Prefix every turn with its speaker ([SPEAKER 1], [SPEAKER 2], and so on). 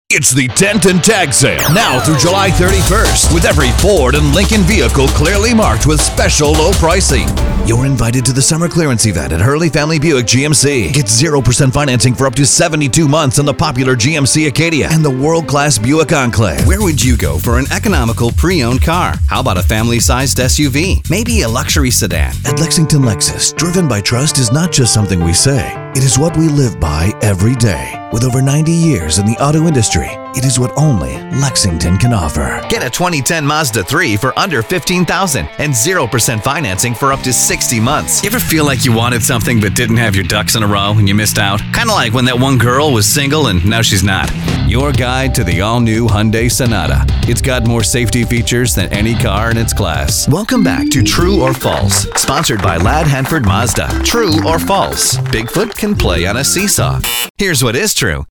[SPEAKER 1] It's the Tent and Tag Sale, now through July 31st, with every Ford and Lincoln vehicle clearly marked with special low pricing. You're invited to the summer clearance event at Hurley Family Buick GMC. Get 0% financing for up to 72 months on the popular GMC Acadia and the world-class Buick Enclave.
[SPEAKER 2] Where would you go for an economical pre-owned car? How about a family-sized SUV? Maybe a luxury sedan?
[SPEAKER 1] At Lexington Lexus, driven by trust is not just something we say. It is what we live by every day. With over 90 years in the auto industry, it is what only Lexington can offer.
[SPEAKER 2] Get a 2010 Mazda 3 for under $15,000 and 0% financing for up to 60 months. You ever feel like you wanted something but didn't have your ducks in a row and you missed out? Kind of like when that one girl was single and now she's not. Your guide to the all-new Hyundai Sonata. It's got more safety features than any car in its class. Welcome back to True or False, sponsored by Ladd Hanford Mazda. True or false? Bigfoot can play on a seesaw. Here's what is true.